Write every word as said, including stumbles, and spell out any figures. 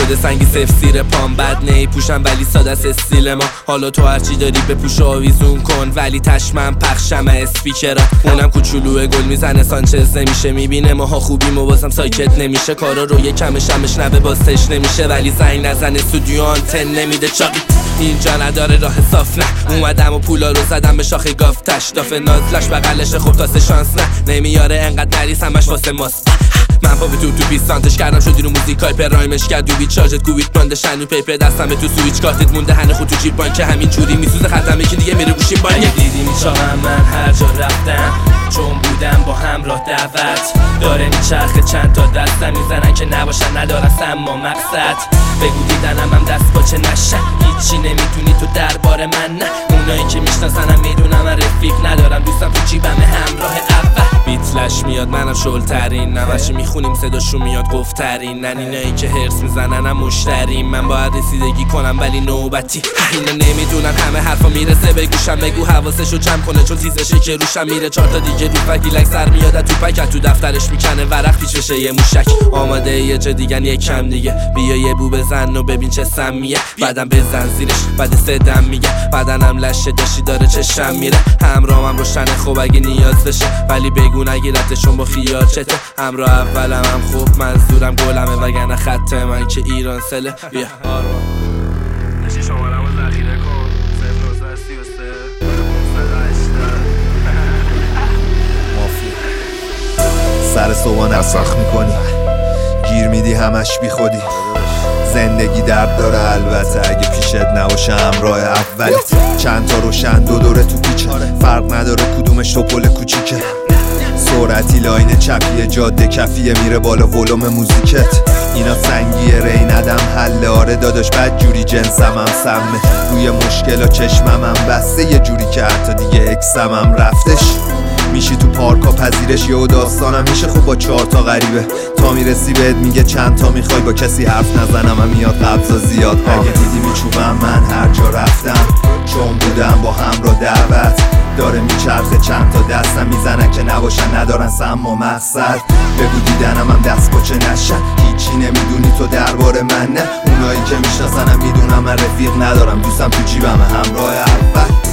شده سنگی سفسیر پام، بد نی پوشم ولی ساده است استیل ما. حالا تو هرچی داری بپوش و آویزون کن، ولی تشمن پخشم اسپیکرا. اونم کوچولوه گل میزنه سانچز نمیشه، میبینه ماها خوبیم و بازم ساکت نمیشه. کارا رو یه کم شمش نبه بازش نمیشه، ولی زنگ نزنه استودیو آنتن نمیده. چاقی اینجا نداره راه صاف، نه اومدم و پولا رو زدم به شاخه گافتش. داف نازلش بغلشه خب تاسه شانس نه، نمیاره انقدر نریس همش واسه ماست. من پا به تو تو بیستانتش کردم شدی رو موزیکای پرایمش کرد دوبی چارجت گویت باندش هنو پیپر دستم تو سویچ کارتت مونده هنه خود تو جیب بانک همین جوری میسوزه خطم یکی دیگه میره گوشیم بانک. دیدی میچاهم من هر جا رفتم چون بودم با همراه دعوت، داره میچرخه چند تا دستم میزنن که نباشن ندارن سما مقصد. بگو دیدنم هم دست باچه نشن، هیچی نمیدونی تو درباره من نه. اونایی که میشناسنم میدونم من رفیق ندارم، دوستم تو جیبم همراه اول. بیتلش میاد منم شلترین، نمشی میخونیم صداشون میاد گفترین. نن اینایی که هرس میزننم مشتریم، من باید رسیدگی کنم ولی نوبتی. اینا نمیدونن همه حرفا میرسه به گوشم، بگو حواسشو جمع کنه چون تیزشه که روشم میره. چهار تا دیگه رو فکیلک سر میاد تو پکت، تو دفترش میکنه ورق پیچ بشه یه موشک. آماده یه جا دیگن یک کم دیگه، بیا یه بو بزن و ببین چه سمیه. بعدم بزن زیرش بعد سدم میگه، بدنم لشه داشتی داره چشم میره. همراهم روشنه خوب اگه نیاز بشه، ولی بگو نگیرتشون با خیال چته. همراه اولم هم خوب منظورم گلمه، وگرنه خط من که ایران سله. بیا نشی شمارم رو ذخیره کن صفر نوزده سی و سه سر صبحانه سخت میکنی، گیر میدی همش بی خودی. زندگی درد داره البته اگه پیشت نباشه همراه اولیت. چند تا روشن دو دوره تو پیچه، فرق نداره کدومش تو پل کوچیکه. سرعتی لاین چپیه جاده کفیه میره بالا ولوم موزیکت. اینا سنگیه ری ندم حله، آره داداش بد جوری جنسم هم سمه. روی مشکلا چشمم هم بسته یه جوری که حتی دیگه اکسم هم رفتش. میشی تو پارکا پذیرش یه داستانم میشه خوب با چهار تا غریبه. تا میرسی بهت میگه چند تا میخوای، با کسی حرف نزنم هم میاد قبضا زیاد. اگه دیدی میچوبم من هر جا رفتم چون بودم با همراه دعوت، داره میچرخه چند تا دستم میزنن که نباشن ندارن سما مقصد. بگو دیدنم هم دست باچه نشن، هیچی نمیدونی تو درباره من نه. اونایی که میشناسنم میدونم من رفیق ندارم، دوستم تو جیبم همراه اول.